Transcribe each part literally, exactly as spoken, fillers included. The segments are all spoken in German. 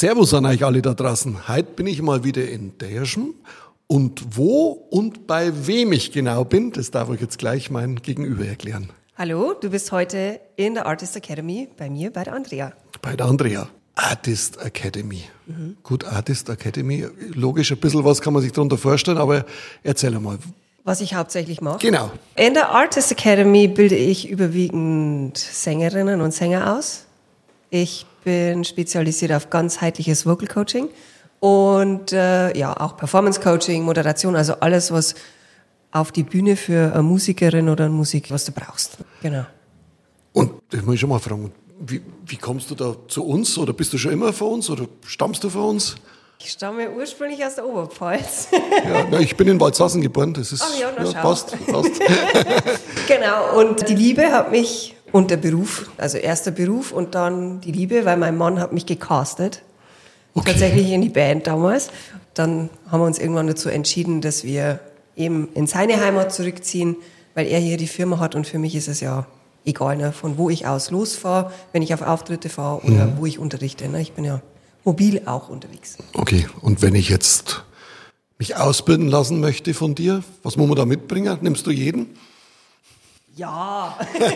Servus an euch alle da draußen. Heute bin ich mal wieder in Deerschen. Und wo und bei wem ich genau bin, das darf euch jetzt gleich mein Gegenüber erklären. Hallo, du bist heute in der Artist Academy bei mir, bei der Andrea. Bei der Andrea. Artist Academy. Mhm. Gut, Artist Academy. Logisch, ein bisschen was kann man sich darunter vorstellen, aber erzähl mal. Was ich hauptsächlich mache? Genau. In der Artist Academy bilde ich überwiegend Sängerinnen und Sänger aus. Ich bin spezialisiert auf ganzheitliches Vocal Coaching und äh, ja auch Performance Coaching, Moderation, also alles, was auf die Bühne für eine Musikerin oder eine Musik, was du brauchst. Genau. Und das muss ich schon mal fragen, wie, wie kommst du da zu uns? Oder bist du schon immer von uns? Oder stammst du von uns? Ich stamme ursprünglich aus der Oberpfalz. Ja, na, ich bin in Waldsassen geboren. Das ist, Ach ja, na, ja, schau. passt, passt. Genau, und die Liebe hat mich, und der Beruf, also erst der Beruf und dann die Liebe, weil mein Mann hat mich gecastet. Okay. Tatsächlich in die Band damals. Dann haben wir uns irgendwann dazu entschieden, dass wir eben in seine Heimat zurückziehen, weil er hier die Firma hat und für mich ist es ja egal, ne, von wo ich aus losfahre, wenn ich auf Auftritte fahre oder mhm. wo ich unterrichte. Ne. Ich bin ja mobil auch unterwegs. Okay, und wenn ich jetzt mich ausbilden lassen möchte von dir, was muss man da mitbringen? Nimmst du jeden? Ja,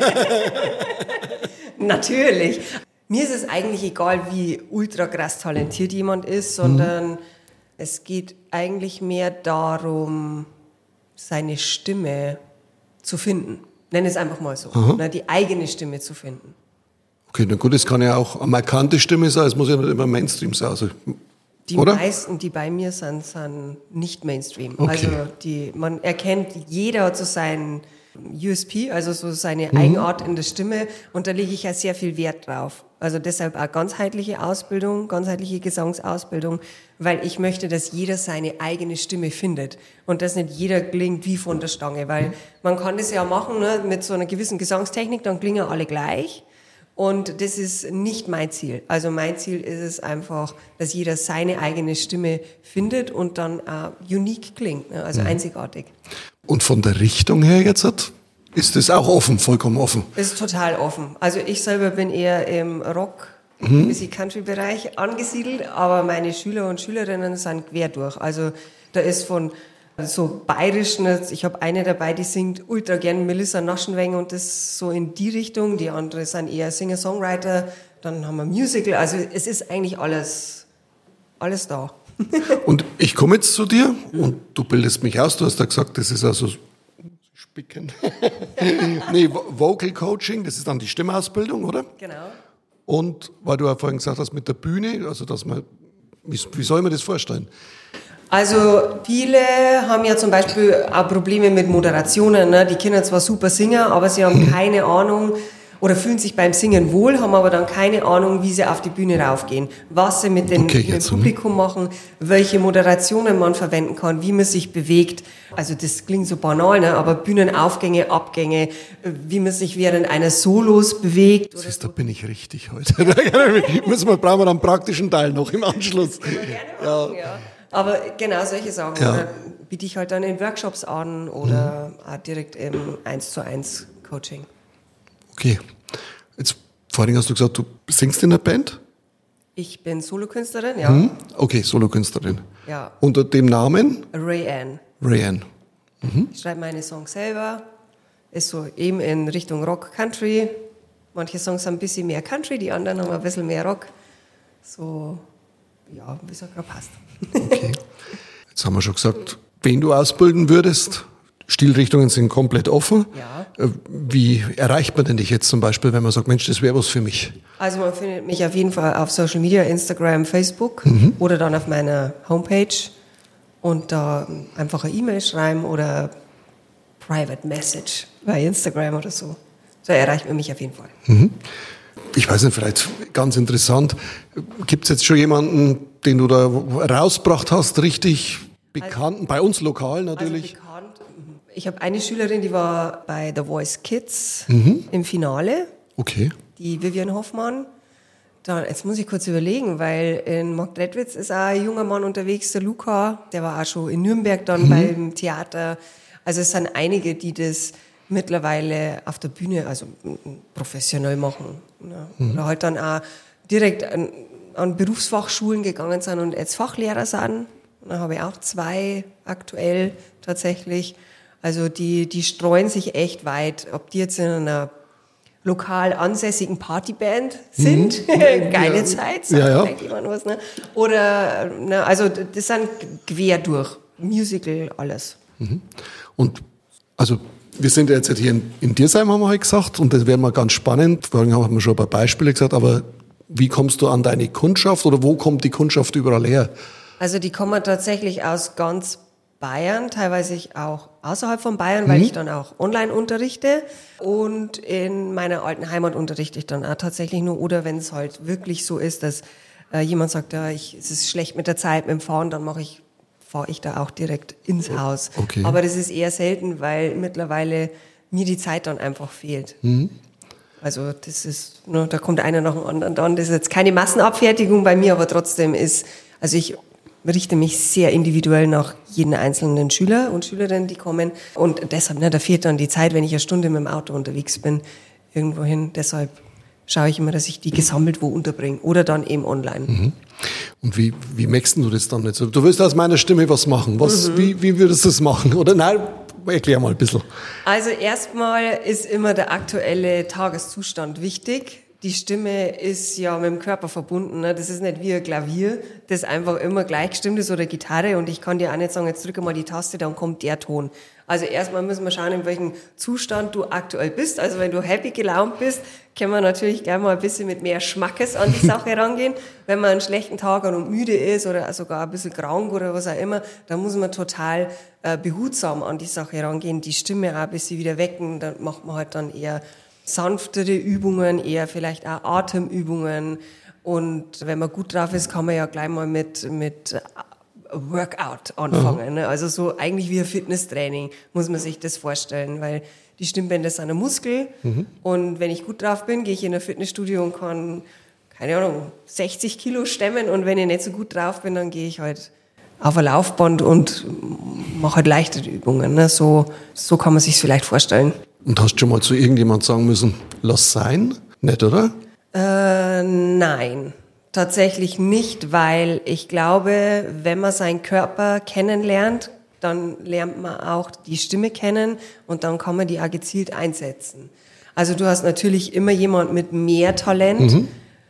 natürlich. Mir ist es eigentlich egal, wie ultra krass talentiert jemand ist, sondern mhm. es geht eigentlich mehr darum, seine Stimme zu finden. Nenn es einfach mal so, ne, die eigene Stimme zu finden. Okay, na gut, es kann ja auch eine markante Stimme sein, es muss ja nicht immer Mainstream sein. Also, die oder? meisten, die bei mir sind, sind nicht Mainstream. Okay. Also die, man erkennt, jeder hat so seinen U S P, also so seine mhm. Eigenart in der Stimme und da lege ich ja sehr viel Wert drauf. Also deshalb auch ganzheitliche Ausbildung, ganzheitliche Gesangsausbildung, weil ich möchte, dass jeder seine eigene Stimme findet und dass nicht jeder klingt wie von der Stange, weil man kann das ja machen, ne, mit so einer gewissen Gesangstechnik, dann klingen alle gleich. Und das ist nicht mein Ziel. Also mein Ziel ist es einfach, dass jeder seine eigene Stimme findet und dann uh, unique klingt, ne? Also mhm. einzigartig. Und von der Richtung her jetzt ist das auch offen, vollkommen offen? Es ist total offen. Also ich selber bin eher im Rock, mhm. Music Country Bereich angesiedelt, aber meine Schüler und Schülerinnen sind quer durch. Also da ist von so bayerischen, ich habe eine dabei, die singt ultra gern Melissa Naschenweng und das so in die Richtung. Die andere sind eher Singer-Songwriter, dann haben wir Musical. Also es ist eigentlich alles, alles da. Und ich komme jetzt zu dir und du bildest mich aus. Du hast ja gesagt, das ist also Spicken. Nee, Vocal Coaching, das ist dann die Stimmausbildung, oder? Genau. Und weil du ja vorhin gesagt hast, mit der Bühne, also dass man, wie, wie soll man das vorstellen? Also viele haben ja zum Beispiel auch Probleme mit Moderationen. Ne? Die Kinder zwar super singen, aber sie haben keine Ahnung oder fühlen sich beim Singen wohl, haben aber dann keine Ahnung, wie sie auf die Bühne raufgehen, was sie mit, den, okay, mit dem Publikum machen, welche Moderationen man verwenden kann, wie man sich bewegt. Also das klingt so banal, ne? Aber Bühnenaufgänge, Abgänge, wie man sich während eines Solos bewegt. Oder Siehst, so. Da bin ich richtig heute. Müssen wir, brauchen wir einen praktischen Teil noch im Anschluss. Das können wir gerne machen, ja. ja. Aber genau solche Sachen ja. biete ich halt dann in Workshops an oder mhm. auch direkt im eins zu eins Coaching. Okay. Jetzt vorhin hast du gesagt, du singst in der Band? Ich bin Solokünstlerin, ja. Mhm. Okay, Solokünstlerin. Ja. Unter dem Namen? Rayanne. Rayanne. Mhm. Ich schreibe meine Songs selber. Ist so eben in Richtung Rock, Country. Manche Songs haben ein bisschen mehr Country, die anderen haben ein bisschen mehr Rock. So, ja, wie es auch gerade passt. Okay. Jetzt haben wir schon gesagt, wen du ausbilden würdest. Stilrichtungen sind komplett offen. Ja. Wie erreicht man denn dich jetzt zum Beispiel, wenn man sagt, Mensch, das wäre was für mich? Also man findet mich auf jeden Fall auf Social Media, Instagram, Facebook mhm. oder dann auf meiner Homepage und da einfach eine E-Mail schreiben oder Private Message bei Instagram oder so. So erreicht man mich auf jeden Fall. Mhm. Ich weiß nicht, vielleicht ganz interessant, gibt es jetzt schon jemanden, den du da rausgebracht hast, richtig bekannten, also, bei uns lokal natürlich? Also bekannt. Ich habe eine Schülerin, die war bei The Voice Kids mhm. im Finale. Okay. Die Vivian Hoffmann. Dann, jetzt muss ich kurz überlegen, weil in Marktredwitz ist auch ein junger Mann unterwegs, der Luca, der war auch schon in Nürnberg dann mhm. beim Theater. Also es sind einige, die das mittlerweile auf der Bühne also professionell machen. Ne? Mhm. Oder halt dann auch direkt an Berufsfachschulen gegangen sind und jetzt Fachlehrer sind. Da habe ich auch zwei aktuell tatsächlich. Also die, die streuen sich echt weit. Ob die jetzt in einer lokal ansässigen Partyband sind, mhm. geile ja. Zeit, sagt ja, ja. jemand was, ne? Oder, ne, also das sind quer durch, Musical, alles. Mhm. Und also wir sind ja jetzt hier in, in Diersheim, haben wir halt gesagt, und das wäre mal ganz spannend. Vorhin haben wir schon ein paar Beispiele gesagt, aber wie kommst du an deine Kundschaft oder wo kommt die Kundschaft überall her? Also die kommen tatsächlich aus ganz Bayern, teilweise auch außerhalb von Bayern, weil mhm. ich dann auch online unterrichte und in meiner alten Heimat unterrichte ich dann auch tatsächlich nur, oder wenn es halt wirklich so ist, dass äh, jemand sagt, ja, ich, es ist schlecht mit der Zeit, mit dem Fahren, dann mache ich, fahre ich da auch direkt ins Haus. Okay. Aber das ist eher selten, weil mittlerweile mir die Zeit dann einfach fehlt. Mhm. Also das ist, ne, da kommt einer nach dem anderen dann. Das ist jetzt keine Massenabfertigung bei mir, aber trotzdem ist, also ich richte mich sehr individuell nach jeden einzelnen Schüler und Schülerin, die kommen. Und deshalb, ne, da fehlt dann die Zeit, wenn ich eine Stunde mit dem Auto unterwegs bin, irgendwohin. Deshalb schaue ich immer, dass ich die gesammelt wo unterbringe oder dann eben online. Mhm. Und wie, wie merkst du das dann jetzt? Du willst aus meiner Stimme was machen. Was, mhm. wie, wie würdest du das machen? Oder nein, erklär mal ein bisschen. Also erstmal ist immer der aktuelle Tageszustand wichtig. Die Stimme ist ja mit dem Körper verbunden. Ne? Das ist nicht wie ein Klavier, das einfach immer gleich gestimmt ist, oder Gitarre. Und ich kann dir auch nicht sagen, jetzt drücke mal die Taste, dann kommt der Ton. Also erstmal müssen wir schauen, in welchem Zustand du aktuell bist. Also wenn du happy gelaunt bist, können wir natürlich gerne mal ein bisschen mit mehr Schmackes an die Sache rangehen. Wenn man einen schlechten Tag hat und müde ist oder sogar ein bisschen krank oder was auch immer, dann muss man total äh, behutsam an die Sache rangehen, die Stimme auch ein bisschen wieder wecken. Dann macht man halt dann eher sanftere Übungen, eher vielleicht auch Atemübungen. Und wenn man gut drauf ist, kann man ja gleich mal mit, mit Workout anfangen. Mhm. Ne? Also so eigentlich wie ein Fitnesstraining muss man sich das vorstellen, weil die Stimmbänder sind ein Muskel. Mhm. Und wenn ich gut drauf bin, gehe ich in ein Fitnessstudio und kann, keine Ahnung, sechzig Kilo stemmen. Und wenn ich nicht so gut drauf bin, dann gehe ich halt auf ein Laufband und mache halt leichtere Übungen. Ne? So, so kann man sich vielleicht vorstellen. Und hast du schon mal zu irgendjemand sagen müssen, lass sein? Nicht, oder? Äh, nein, tatsächlich nicht, weil ich glaube, wenn man seinen Körper kennenlernt, dann lernt man auch die Stimme kennen und dann kann man die auch gezielt einsetzen. Also du hast natürlich immer jemand mit mehr Talent, mhm.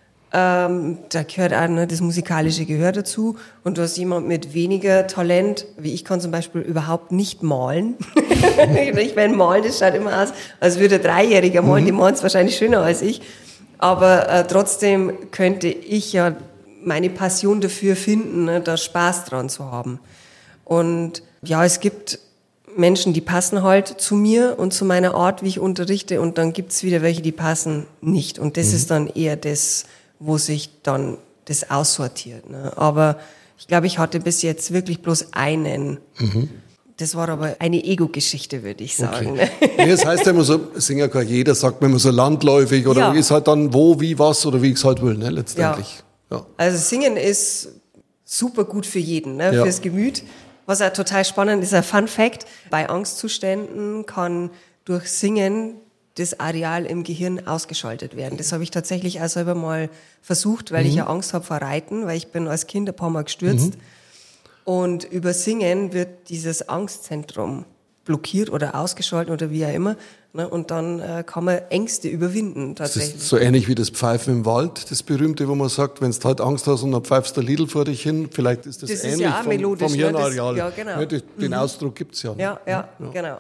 ähm, da gehört auch ne, das musikalische Gehör dazu, und du hast jemand mit weniger Talent, wie ich kann zum Beispiel überhaupt nicht malen. Ich meine, malen, das schaut immer aus, als würde ein Dreijähriger malen, mhm. die malen es wahrscheinlich schöner als ich, aber äh, trotzdem könnte ich ja meine Passion dafür finden, ne, da Spaß dran zu haben. Und ja, es gibt Menschen, die passen halt zu mir und zu meiner Art, wie ich unterrichte, und dann gibt's wieder welche, die passen nicht. Und das mhm. ist dann eher das, wo sich dann das aussortiert. Ne? Aber ich glaube, ich hatte bis jetzt wirklich bloß einen. Mhm. Das war aber eine Ego-Geschichte, würde ich sagen. Okay. Nee, das heißt ja immer so, Singer kann jeder, sagt man immer so landläufig, oder ja. ist halt dann wo, wie, was, oder wie ich es halt will, ne, letztendlich. Ja. Ja. Also Singen ist super gut für jeden, ne, ja. fürs Gemüt. Was auch total spannend ist, ein Fun Fact: Bei Angstzuständen kann durch Singen das Areal im Gehirn ausgeschaltet werden. Das habe ich tatsächlich auch selber mal versucht, weil mhm. ich ja Angst habe vor Reiten, weil ich bin als Kind ein paar Mal gestürzt. Mhm. Und über Singen wird dieses Angstzentrum blockiert oder ausgeschaltet oder wie auch immer. Ne? Und dann äh, kann man Ängste überwinden tatsächlich. Das ist so ähnlich wie das Pfeifen im Wald, das Berühmte, wo man sagt, wenn du halt Angst hast und dann pfeifst der Lidl vor dich hin, vielleicht ist das, das ähnlich ist ja auch vom, vom Hirnareal. Ne? Das, ja, genau. Ne, den mhm. Ausdruck gibt's ja. Ja, ja, ja, genau.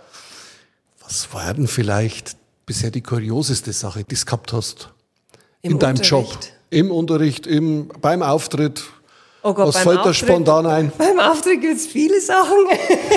Was war denn vielleicht bisher die kurioseste Sache, die du gehabt hast? Im in deinem Unterricht. Job? Im Unterricht, im, beim Auftritt? Oh Gott, was fällt da spontan ein? Beim Auftritt gibt's viele Sachen.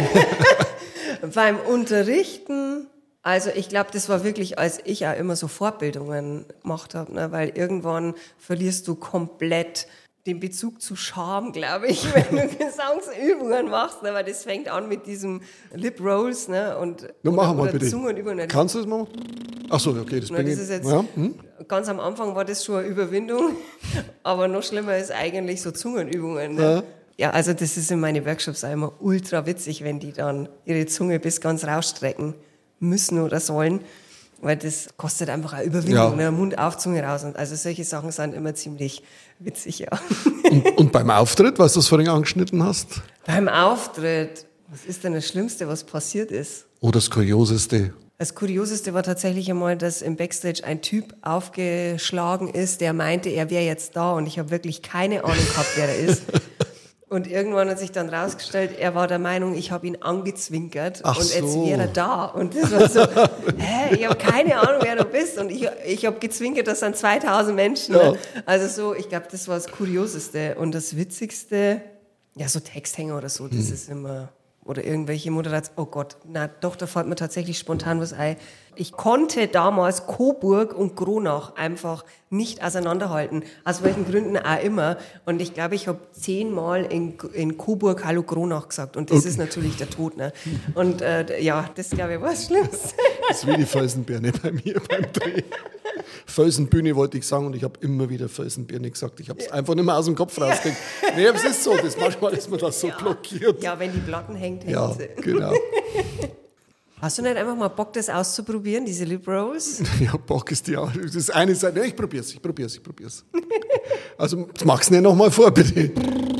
Beim Unterrichten, also ich glaube, das war wirklich, als ich auch immer so Fortbildungen gemacht habe, ne, weil irgendwann verlierst du komplett den Bezug zu Charme, glaube ich, wenn du Gesangsübungen machst, ne, weil das fängt an mit diesem Lip Rolls, ne, und Nun machen wir bitte. Zungenübungen. Kannst du das machen? Ach so, okay, das, Na, das ist jetzt, ja. hm? Ganz am Anfang war das schon eine Überwindung, aber noch schlimmer ist eigentlich so Zungenübungen. Ne? Ja. Ja, also das ist in meinen Workshops auch immer ultra witzig, wenn die dann ihre Zunge bis ganz rausstrecken müssen oder sollen. Weil das kostet einfach eine Überwindung, Ja. ne? Mund auf, Zunge raus. Und also solche Sachen sind immer ziemlich witzig, ja. Und, und beim Auftritt, was du es vorhin angeschnitten hast? Beim Auftritt, was ist denn das Schlimmste, was passiert ist? Oder das Kurioseste? Das Kurioseste war tatsächlich einmal, dass im Backstage ein Typ aufgeschlagen ist, der meinte, er wäre jetzt da und ich habe wirklich keine Ahnung gehabt, wer er ist. Und irgendwann hat sich dann rausgestellt, er war der Meinung, ich habe ihn angezwinkert Ach und jetzt so. wäre er da. Und das war so, hä, ich habe keine Ahnung, wer du bist. Und ich, ich habe gezwinkert, das sind zweitausend Menschen. Ja. Ne? Also so, ich glaube, das war das Kurioseste. Und das Witzigste, ja, so Texthänger oder so, das Hm. ist immer, oder irgendwelche Moderationen, oh Gott, na doch, da fällt mir tatsächlich spontan was ein. Ich konnte damals Coburg und Kronach einfach nicht auseinanderhalten, aus welchen Gründen auch immer. Und ich glaube, ich habe zehnmal in, in Coburg Hallo Kronach gesagt. Und das Okay. ist natürlich der Tod. Ne? Und äh, ja, das glaube ich war das Schlimmste. Das ist wie die Felsenbirne bei mir beim Dreh. Felsenbühne wollte ich sagen und ich habe immer wieder Felsenbirne gesagt. Ich habe es einfach nicht mehr aus dem Kopf rausgekriegt. Nee, aber es ist so, das, manchmal ist man das so blockiert. Ja, wenn die Platten hängt, hängt Ja, sie. genau. Hast du nicht einfach mal Bock, das auszuprobieren, diese Lip Rose? Ja, Bock ist die auch. Das ist eine Seite. Ja, ich probier's, ich probier's, ich probier's. Also, mach's nicht nochmal vor, bitte.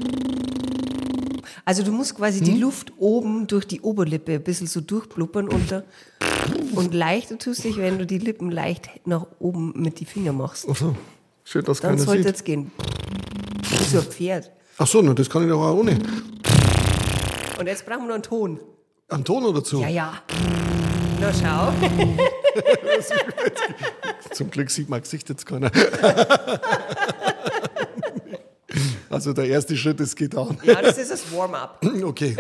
Also du musst quasi Hm? die Luft oben durch die Oberlippe ein bisschen so durchblubbern und, da- und leichter tust dich, wenn du die Lippen leicht nach oben mit die Finger machst. Ach so, schön, dass Dann keiner sollte sieht. es gehen. Wie so ein Pferd. Ach so, na, das kann ich doch auch ohne. Und jetzt brauchen wir noch einen Ton. Einen Ton oder dazu? Ja, ja. Na schau. Zum Glück sieht mein Gesicht jetzt keiner. Also der erste Schritt ist getan. Ja, das ist das Warm-up. Okay.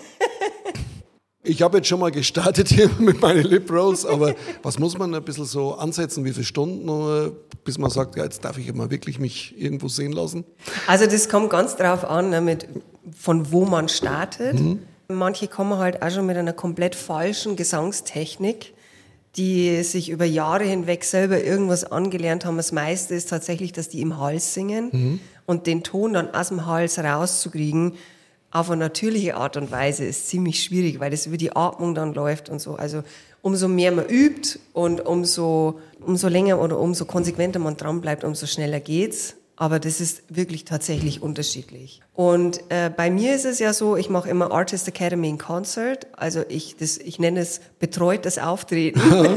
Ich habe jetzt schon mal gestartet hier mit meinen Lip Rolls, aber was muss man ein bisschen so ansetzen, wie viele Stunden, äh, bis man sagt, ja, jetzt darf ich mal wirklich mich irgendwo sehen lassen? Also das kommt ganz drauf an, ne, mit, von wo man startet. Mhm. Manche kommen halt auch schon mit einer komplett falschen Gesangstechnik, die sich über Jahre hinweg selber irgendwas angelernt haben. Das meiste ist tatsächlich, dass die im Hals singen Mhm. und den Ton dann aus dem Hals rauszukriegen auf eine natürliche Art und Weise ist ziemlich schwierig, weil das über die Atmung dann läuft und so. Also umso mehr man übt und umso, umso länger oder umso konsequenter man dran bleibt, umso schneller geht's. Aber das ist wirklich tatsächlich unterschiedlich. Und äh, bei mir ist es ja so, ich mache immer Artist Academy in Concert. Also ich, das, ich nenne es betreutes Auftreten.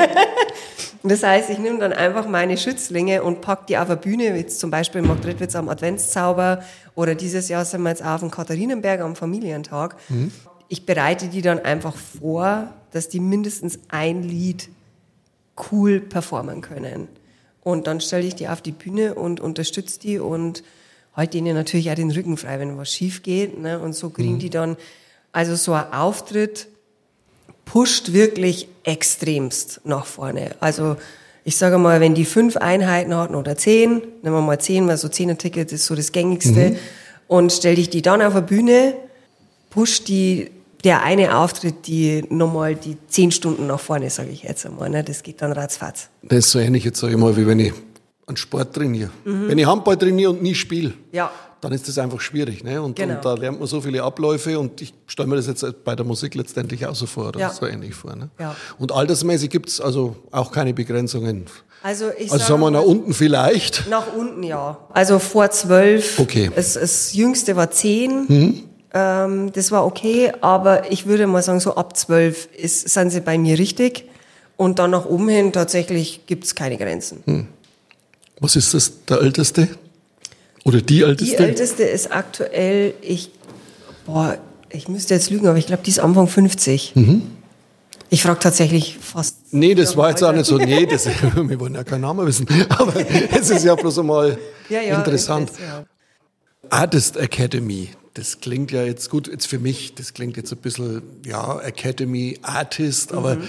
Das heißt, ich nehme dann einfach meine Schützlinge und pack die auf eine Bühne, jetzt zum Beispiel in Marktredwitz am Adventszauber oder dieses Jahr sind wir jetzt auf dem Katharinenberg am Familientag. Mhm. Ich bereite die dann einfach vor, dass die mindestens ein Lied cool performen können. Und dann stelle ich die auf die Bühne und unterstütze die und halte ihnen natürlich auch den Rücken frei, wenn was schief geht. Ne? Und so kriegen mhm. die dann, also so ein Auftritt pusht wirklich extremst nach vorne. Also ich sage mal, wenn die fünf Einheiten hatten oder zehn, nehmen wir mal zehn, weil so Zehner-Ticket ist so das Gängigste, mhm. und stell dich die dann auf eine Bühne, pusht die der eine Auftritt, die nochmal die zehn Stunden nach vorne, sage ich jetzt einmal. Ne? Das geht dann ratzfatz. Das ist so ähnlich, jetzt sage ich mal, wie wenn ich einen Sport trainiere. Mhm. Wenn ich Handball trainiere und nie spiele, ja. dann ist das einfach schwierig. Ne? Und, genau. und da lernt man so viele Abläufe und ich stelle mir das jetzt bei der Musik letztendlich auch so vor, oder ja. so ähnlich vor. Ne? Ja. Und altersmäßig gibt es also auch keine Begrenzungen. Also, ich also sagen wir nach unten vielleicht? Nach unten, ja. Also vor zwölf. Okay. Das, das Jüngste war zehn. Mhm. Ähm, das war okay, aber ich würde mal sagen, so ab zwölf ist, sind sie bei mir richtig. Und dann nach oben hin tatsächlich gibt es keine Grenzen. Hm. Was ist das, der Älteste? Oder die Älteste? Die Älteste ist aktuell, ich, boah, ich müsste jetzt lügen, aber ich glaube, die ist Anfang fünfzig. Mhm. Ich frage tatsächlich fast. Nee, das war jetzt auch nicht so. Nee, das, wir wollen ja keinen Namen wissen. Aber es ist ja bloß einmal ja, ja, interessant. Ist, ja. Artist Academy, das klingt ja jetzt gut, jetzt für mich, das klingt jetzt ein bisschen, ja, Academy, Artist, mhm. aber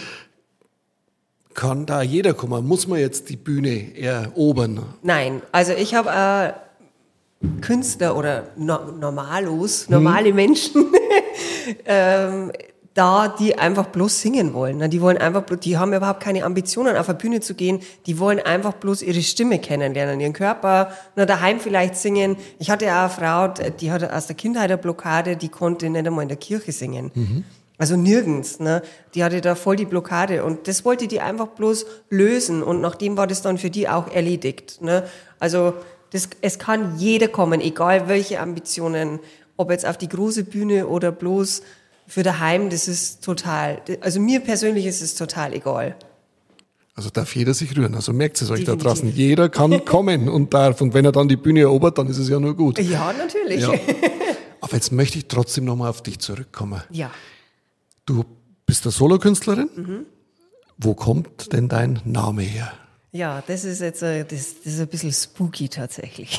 kann da jeder kommen? Muss man jetzt die Bühne erobern? Nein, also ich habe äh, Künstler oder no Normalos, normale hm. Menschen, ähm, da, die einfach bloß singen wollen. Die wollen einfach, die haben überhaupt keine Ambitionen, auf eine Bühne zu gehen. Die wollen einfach bloß ihre Stimme kennenlernen, ihren Körper, nur daheim vielleicht singen. Ich hatte ja auch eine Frau, die hatte aus der Kindheit eine Blockade, die konnte nicht einmal in der Kirche singen. Mhm. Also nirgends, ne? Die hatte da voll die Blockade und das wollte die einfach bloß lösen und nachdem war das dann für die auch erledigt, ne? Also das, es kann jeder kommen, egal welche Ambitionen, ob jetzt auf die große Bühne oder bloß für daheim, das ist total, also mir persönlich ist es total egal. Also darf jeder sich rühren. Also merkt es euch Definitiv. da draußen. Jeder kann kommen und darf. Und wenn er dann die Bühne erobert, dann ist es ja nur gut. Ja, natürlich. Ja. Aber jetzt möchte ich trotzdem nochmal auf dich zurückkommen. Ja. Du bist eine Solokünstlerin. Mhm. Wo kommt denn dein Name her? Ja, das ist jetzt äh, das, das ist ein bisschen spooky tatsächlich.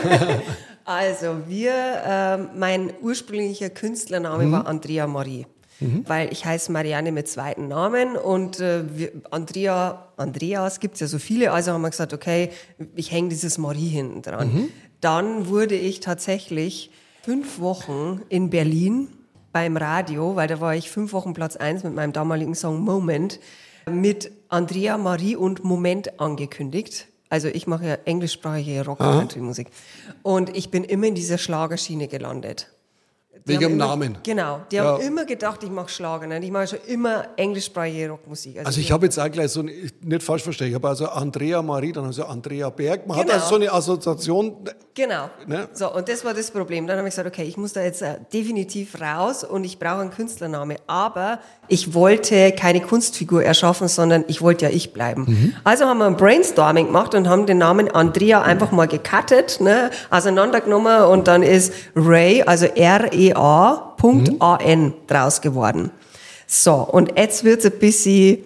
Also wir, äh, mein ursprünglicher Künstlername mhm. war Andrea Marie. Mhm. Weil ich heiße Marianne mit zweiten Namen und äh, wir, Andrea, Andreas gibt's ja so viele, also haben wir gesagt, okay, ich hänge dieses Marie hinten dran. Mhm. Dann wurde ich tatsächlich fünf Wochen in Berlin beim Radio, weil da war ich fünf Wochen Platz eins mit meinem damaligen Song Moment, mit Andrea Marie und Moment angekündigt. Also ich mache ja englischsprachige Rock- und Country-Musik. Und ich bin immer in dieser Schlagerschiene gelandet. Die Wegen dem immer, Namen. Genau. Die ja. haben immer gedacht, ich mache Schlager. Ne? Ich mache schon immer englischsprachige Rockmusik. Also, also ich habe jetzt auch gleich so, ein, nicht falsch verstehen, ich habe also Andrea Marie, dann also Andrea Berg. Man genau. hat also so eine Assoziation. Genau. Ne? So, und das war das Problem. Dann habe ich gesagt, okay, ich muss da jetzt äh, definitiv raus und ich brauche einen Künstlername. Aber ich wollte keine Kunstfigur erschaffen, sondern ich wollte ja ich bleiben. Mhm. Also haben wir ein Brainstorming gemacht und haben den Namen Andrea einfach mal gecuttet, ne, auseinandergenommen und dann ist Ray, also R E A Punkt A N draus geworden. So, und jetzt wird's ein bisschen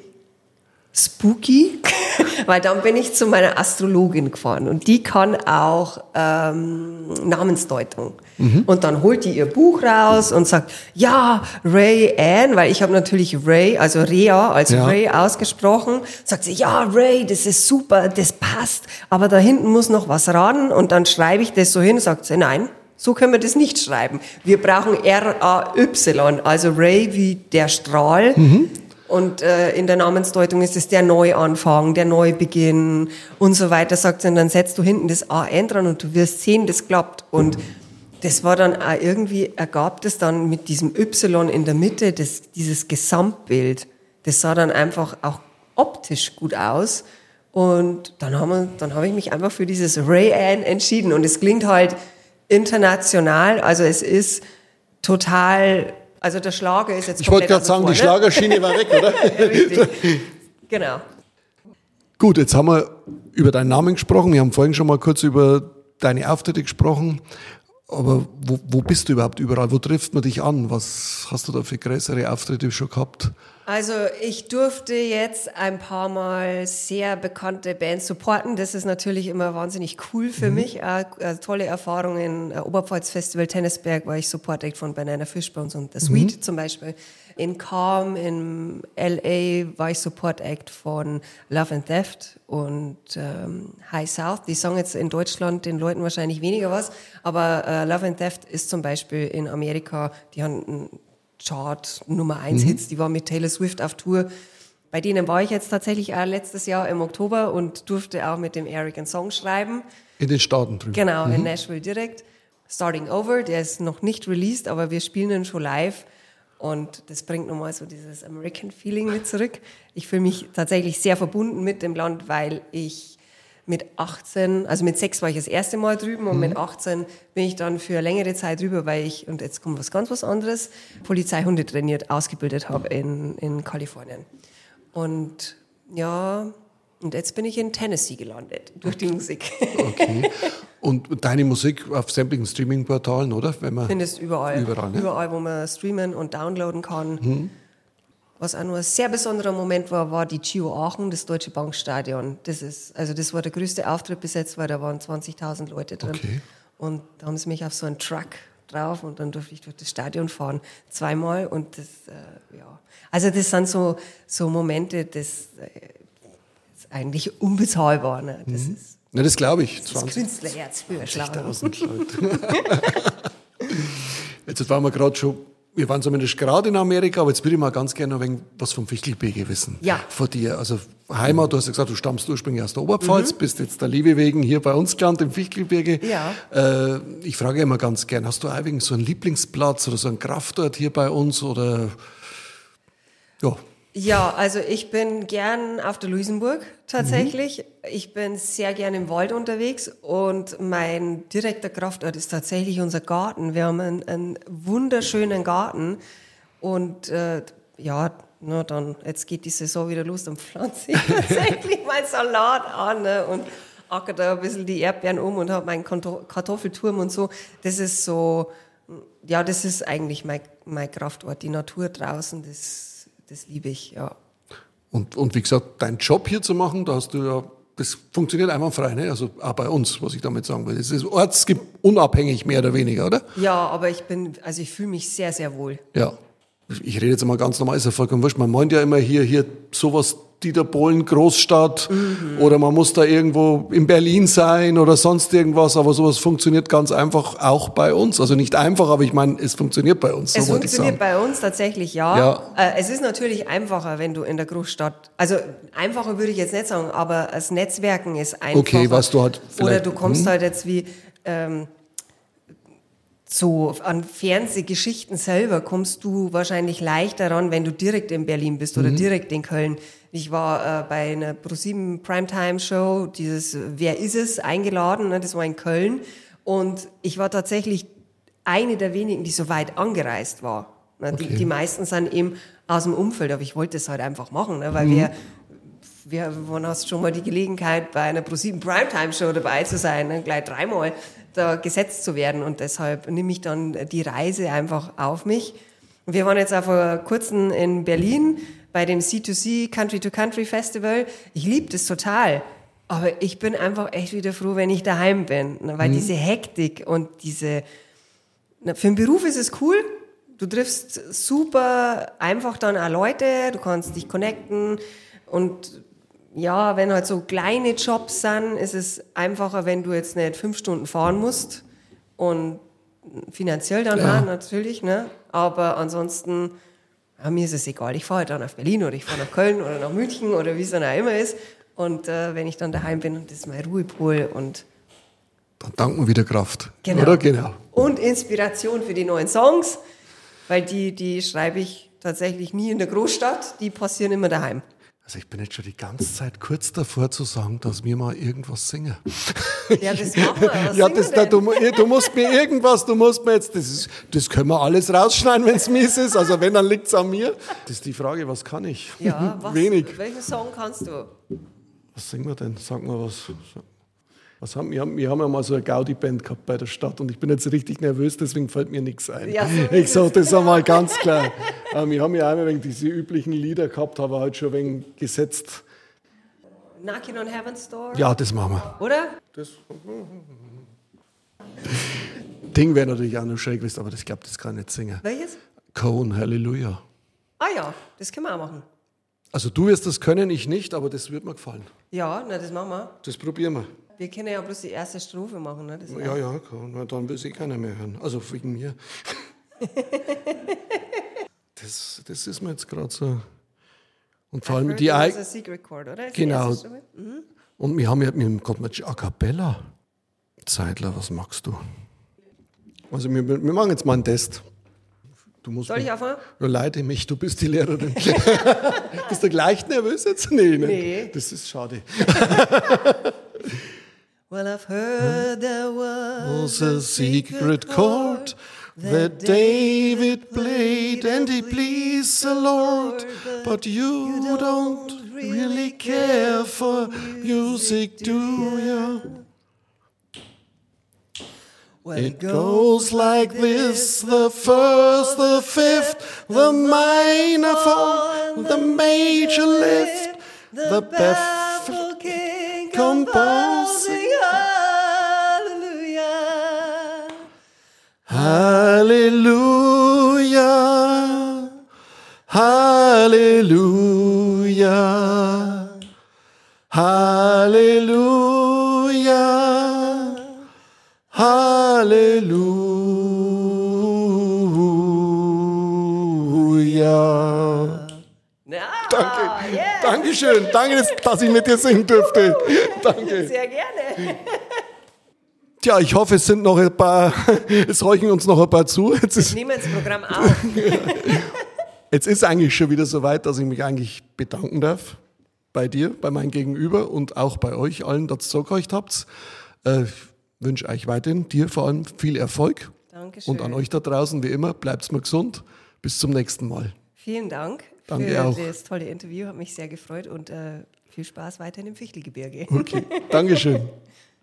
spooky, weil dann bin ich zu meiner Astrologin gefahren und die kann auch ähm, Namensdeutung. Mhm. Und dann holt die ihr Buch raus und sagt, ja, Ray Ann, weil ich habe natürlich Ray, also Rea, also ja. Ray ausgesprochen, sagt sie, ja, Ray, das ist super, das passt, aber da hinten muss noch was ran und dann schreibe ich das so hin, sagt sie, nein, so können wir das nicht schreiben. Wir brauchen R A Y, also Ray wie der Strahl. Mhm. Und äh, in der Namensdeutung ist es der Neuanfang, der Neubeginn und so weiter, sagt sie. Und dann setzt du hinten das A N dran und du wirst sehen, das klappt. Und das war dann auch irgendwie, ergab das dann mit diesem Y in der Mitte, das, dieses Gesamtbild. Das sah dann einfach auch optisch gut aus. Und dann haben wir, dann habe ich mich einfach für dieses Ray Ann entschieden. Und es klingt halt international, also es ist total, also der Schlager ist jetzt ich wollte gerade sagen, vor, die ne? Schlagerschiene war weg, oder? Richtig, genau. Gut, jetzt haben wir über deinen Namen gesprochen, wir haben vorhin schon mal kurz über deine Auftritte gesprochen, aber wo, wo bist du überhaupt überall, wo trifft man dich an, was hast du da für größere Auftritte schon gehabt? Also ich durfte jetzt ein paar Mal sehr bekannte Bands supporten. Das ist natürlich immer wahnsinnig cool für mhm. mich. Äh, äh, tolle Erfahrungen. Äh, Oberpfalz Festival Tennisberg war ich Support Act von Banana Fishbones und The Sweet mhm. zum Beispiel. In Calm, in L A war ich Support Act von Love and Theft und ähm, High South. Die sagen jetzt in Deutschland den Leuten wahrscheinlich weniger was, aber äh, Love and Theft ist zum Beispiel in Amerika, die haben ein Chart Nummer eins Hits, mhm. die war mit Taylor Swift auf Tour. Bei denen war ich jetzt tatsächlich auch letztes Jahr im Oktober und durfte auch mit dem Eric einen Song schreiben. In den Staaten drüben. Genau, mhm. in Nashville direkt. Starting Over, der ist noch nicht released, aber wir spielen ihn schon live und das bringt nochmal so dieses American Feeling mit zurück. Ich fühle mich tatsächlich sehr verbunden mit dem Land, weil ich mit achtzehn, also mit sechs war ich das erste Mal drüben und mhm. mit achtzehn bin ich dann für längere Zeit drüber, weil ich, und jetzt kommt was ganz was anderes, Polizeihunde trainiert, ausgebildet habe in, in Kalifornien. Und ja, und jetzt bin ich in Tennessee gelandet, durch die Musik. Okay. Und deine Musik auf sämtlichen Streaming-Portalen, oder? Wenn man findest überall. Überall, ne? Überall, wo man streamen und downloaden kann. Mhm. Was auch nur ein sehr besonderer Moment war, war die Gio Aachen, das Deutsche Bankstadion. Das ist, also das war der größte Auftritt bis jetzt, weil da waren zwanzigtausend Leute drin. Okay. Und da haben sie mich auf so einen Truck drauf und dann durfte ich durch das Stadion fahren. Zweimal und das, äh, ja. Also das sind so, so Momente, das äh, ist eigentlich unbezahlbar. Ne? Das mhm. ist, ja, das glaube ich. Das Künstlerherz für zwanzigtausend Leute. Jetzt waren wir gerade schon, wir waren zumindest gerade in Amerika, aber jetzt würde ich mal ganz gerne ein wenig was vom Fichtelgebirge wissen. Ja. Von dir. Also Heimat, du hast ja gesagt, du stammst ursprünglich aus der Oberpfalz, mhm. bist jetzt der Liebe wegen hier bei uns gelandet im Fichtelgebirge. Ja. Äh, ich frage immer ganz gern, hast du auch so einen Lieblingsplatz oder so einen Kraftort hier bei uns oder Ja. Ja, also ich bin gern auf der Luisenburg tatsächlich. Mhm. Ich bin sehr gern im Wald unterwegs und mein direkter Kraftort ist tatsächlich unser Garten. Wir haben einen, einen wunderschönen Garten und äh, ja, na dann, jetzt geht die Saison wieder los, dann pflanze ich tatsächlich mein Salat an, ne, und acker da ein bisschen die Erdbeeren um und habe meinen Kartoffelturm und so. Das ist so, ja, das ist eigentlich mein, mein Kraftort, die Natur draußen, das, das liebe ich, ja. Und, und wie gesagt, deinen Job hier zu machen, da hast du ja, das funktioniert einwandfrei, ne? Also auch bei uns, was ich damit sagen will. Es ist ortsunabhängig, mehr oder weniger, oder? Ja, aber ich bin, also ich fühle mich sehr, sehr wohl. Ja. Ich rede jetzt mal ganz normal, ist ja vollkommen wurscht. Man meint ja immer hier, hier sowas, Dieter Bohlen, Großstadt, mhm. oder man muss da irgendwo in Berlin sein oder sonst irgendwas, aber sowas funktioniert ganz einfach auch bei uns. Also nicht einfach, aber ich meine, es funktioniert bei uns. Es so funktioniert bei uns tatsächlich, ja. ja. Äh, es ist natürlich einfacher, wenn du in der Großstadt, also einfacher würde ich jetzt nicht sagen, aber das Netzwerken ist einfacher. Okay, was du halt vielleicht... Oder du kommst hm. halt jetzt wie... Ähm, so an Fernsehgeschichten selber kommst du wahrscheinlich leichter ran, wenn du direkt in Berlin bist oder mhm. direkt in Köln. Ich war äh, bei einer ProSieben Primetime-Show, dieses Wer ist es, eingeladen, ne, das war in Köln. Und ich war tatsächlich eine der wenigen, die so weit angereist war. Ne, okay. die, die meisten sind eben aus dem Umfeld, aber ich wollte es halt einfach machen, ne, weil mhm. wir... Wir, wann hast du schon mal die Gelegenheit, bei einer ProSieben Primetime-Show dabei zu sein, ne? Gleich dreimal da gesetzt zu werden, und deshalb nehme ich dann die Reise einfach auf mich. Wir waren jetzt auch vor kurzem in Berlin bei dem C zwei C Country to Country Festival. Ich liebe das total, aber ich bin einfach echt wieder froh, wenn ich daheim bin, ne? Weil mhm. diese Hektik und diese, na, für den Beruf ist es cool. Du triffst super einfach dann auch Leute, du kannst dich connecten, und ja, wenn halt so kleine Jobs sind, ist es einfacher, wenn du jetzt nicht fünf Stunden fahren musst, und finanziell dann ja. auch natürlich, ne? Aber ansonsten, ja, mir ist es egal. Ich fahre halt dann nach Berlin oder ich fahre nach Köln oder nach München oder wie es dann auch immer ist. Und äh, wenn ich dann daheim bin, und das ist mein Ruhepol, und dann danken wir wieder Kraft. Genau. Oder? Genau. Und Inspiration für die neuen Songs, weil die, die schreibe ich tatsächlich nie in der Großstadt, die passieren immer daheim. Also ich bin jetzt schon die ganze Zeit kurz davor zu sagen, dass wir mal irgendwas singen. Ja, das machen wir. Was ja, das, da, du, du musst mir irgendwas, du musst mir jetzt, das, ist, das können wir alles rausschneiden, wenn es mies ist. Also wenn, dann liegt es an mir. Das ist die Frage, was kann ich? Ja, was, wenig. Welchen Song kannst du? Was singen wir denn? Sag mal was. Was haben, wir, haben, wir haben ja mal so eine Gaudi-Band gehabt bei der Stadt, und ich bin jetzt richtig nervös, deswegen fällt mir nichts ein. Ja, so ich sage das einmal ganz klar. äh, wir haben ja einmal wegen diese üblichen Lieder gehabt, haben wir halt schon ein wenig gesetzt. Knocking on Heaven's Door? Ja, das machen wir. Oder? Das Ding wäre natürlich auch noch schön gewesen, aber ich glaube, das kann ich nicht singen. Welches? Cone, Halleluja. Ah ja, das können wir auch machen. Also du wirst das können, ich nicht, aber das wird mir gefallen. Ja, na, das machen wir. Das probieren wir. Wir können ja bloß die erste Strophe machen, ne? Das ja, ja, ja, dann will sich keiner mehr hören. Also wegen mir. das, das ist mir jetzt gerade so. Und vor allem die eigene. Das ist ein Secret Chord, oder? Ist genau. Mhm. Und wir haben ja mit Gott mit A Cappella. Zeitler, was magst du? Also wir, wir machen jetzt mal einen Test. Du musst Soll ich anfangen? Ja, leite mich, du bist die Lehrerin. Bist du gleich nervös jetzt? Nee, ne? Nee. Das ist schade. Well, I've heard there was a secret chord that David played and he pleased the Lord, but you don't really care for music, do you? It goes like this, the first, the fifth, the minor fall, the major lift, the baffled king composing Hallelujah, Hallelujah, Hallelujah, Halleluja. Ja, danke. Yeah. Dankeschön. Danke, dass ich mit dir singen durfte. Danke. Sehr gerne. Tja, ich hoffe, es sind noch ein paar, es horchen uns noch ein paar zu. Jetzt ist nehmen wir das Programm auf. Jetzt ist eigentlich schon wieder so weit, dass ich mich eigentlich bedanken darf bei dir, bei meinem Gegenüber und auch bei euch allen, dass ihr zugehört habt. Äh, ich wünsche euch weiterhin, dir vor allem viel Erfolg. Dankeschön. Und an euch da draußen, wie immer, bleibt's mal gesund. Bis zum nächsten Mal. Vielen Dank Danke für auch. das tolle Interview. Hat mich sehr gefreut und äh, viel Spaß weiterhin im Fichtelgebirge. Okay, Dankeschön.